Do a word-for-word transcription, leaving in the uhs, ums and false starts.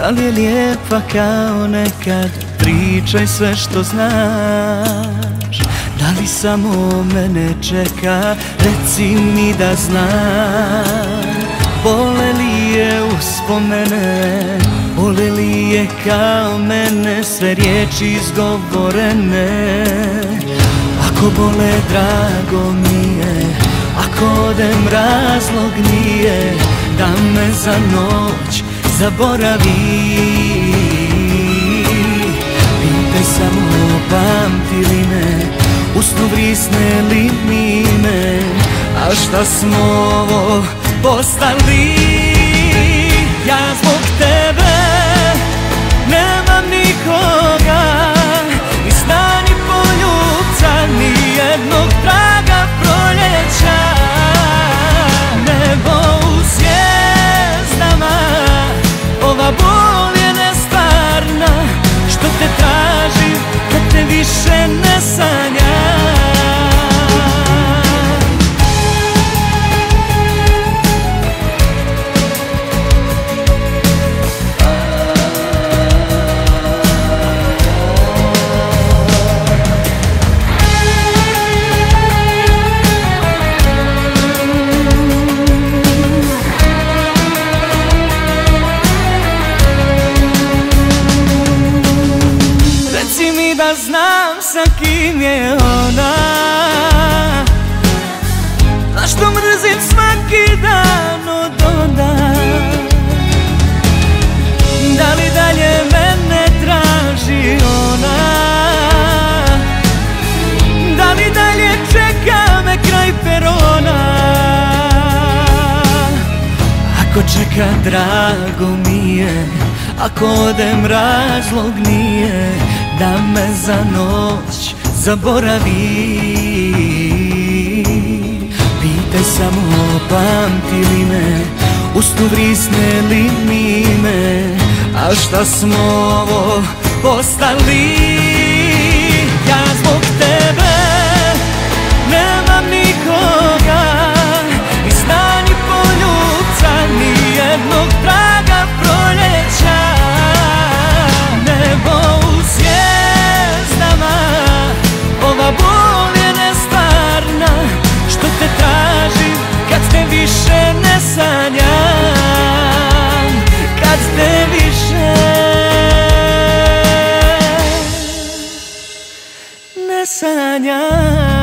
Da li je lijepa kao nekad, pričaj sve što znaš. Da li samo mene čeka, reci mi da znam. Bole li je uspomene, bole li je kao mene sve riječi izgovorene. Ako bole drago mi je, ako odem razlog nije da me za noć zaboravi. Pitaj samo pamti li me, u snu vrisne li mi me, a šta smo ovo postali. Ja zbog tebe nemam nikoga, ni sna ni poljubca, ni jednog traga proljeća. Nebo u zvijezdama, ova bol je nestvarna, što te tražim kad te više ne sanjam. Da znam sa kim je ona, zašto mrzim svaki dan od onda. Da li dalje mene traži ona, da li dalje čeka me kraj perona. Ako čeka drago mi je, ako odem razlog nije da me za noć zaboravi. Pitaj samo pamti li me, u snu vrisne li mi me, a šta smo ovo postali. Ja zbog tebe nemam nikoga, ni sna ni poljubca, ni jednog traga proljeća. Nebo u zvijezdama, ova bol je nestvarna, što te tražim kad te više ne sanjam. Kad te više ne sanjam.